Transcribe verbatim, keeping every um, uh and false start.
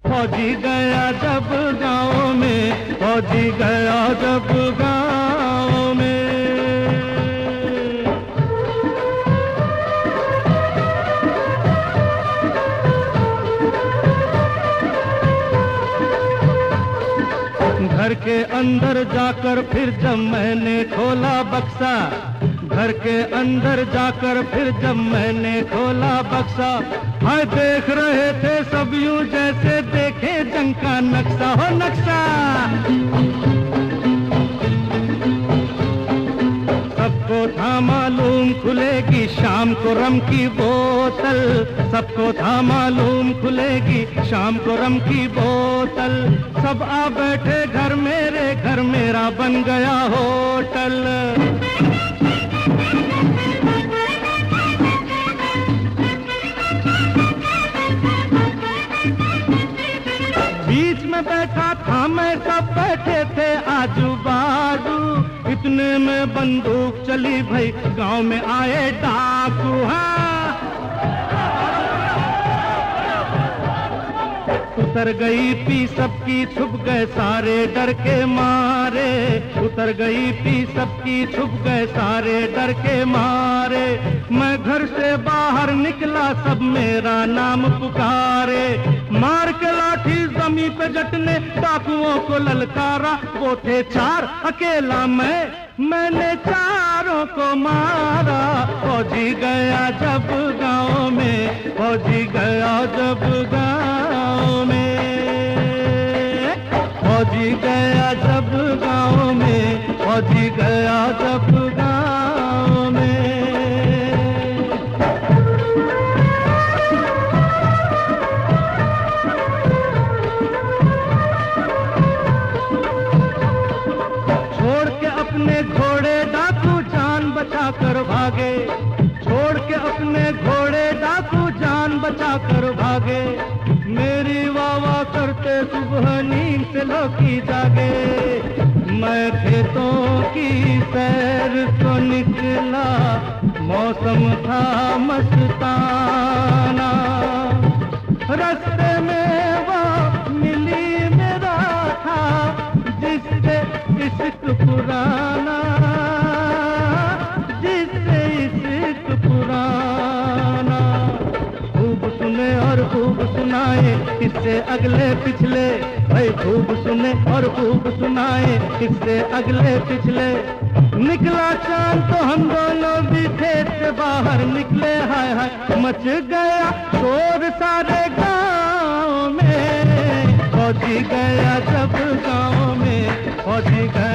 फौजी गया जब गाँव में, फौजी गया जब गाँव में। घर के अंदर जाकर फिर जब मैंने खोला बक्सा, घर के अंदर जाकर फिर जब मैंने खोला बक्सा, हाय देख रहे थे सब यूं जैसे देखे जंग का नक्शा हो नक्शा। सबको था मालूम खुलेगी शाम को रम की बोतल, सबको था मालूम खुलेगी शाम को रम की बोतल। सब आ बैठे घर मेरे, घर मेरा बन गया होटल। बीच में बैठा था मैं, सब बैठे थे आजू बाजू, इतने में बंदूक चली भाई, गांव में आए डाकू। हाँ उतर गई पी सबकी, छुप गए सारे डर के मारे, उतर गई पी सबकी, छुप गए सारे डर के मारे। मैं घर से बाहर निकला सब मेरा नाम पुकारे, मार के लाठी जमी पे जटने डाकुओं को ललकारा। वो थे चार अकेला मैं, मैंने चारों को मारा। फौजी गया जब गाँव में, फौजी गया जब गाँव में, फौजी गया जब गाँव में, फौजी गया जब गाँव में। छोड़ के अपने घोड़े डाकू जान बचा कर भागे, छोड़ के अपने घोड़े डाकू जान बचा कर भागे। मेरी वाह वाह करते सुबह नींद से लौकी जागे। मैं खेतों की सैर को निकला, मौसम था मस्ताना। रास्ते में वो मिली मेरा था जिससे इश्क पुराना, जिससे इश्क पुराना। खूब सुने और खूब सुनाए इससे अगले पिछले, भाई खूब सुने और खूब सुनाए इससे अगले पिछले। निकला चांद तो हम दोनों भी खेत से बाहर निकले। हाय हाय मच गया शोर सारे गाँव में, फौजी गया जब गाँव में, फौजी गया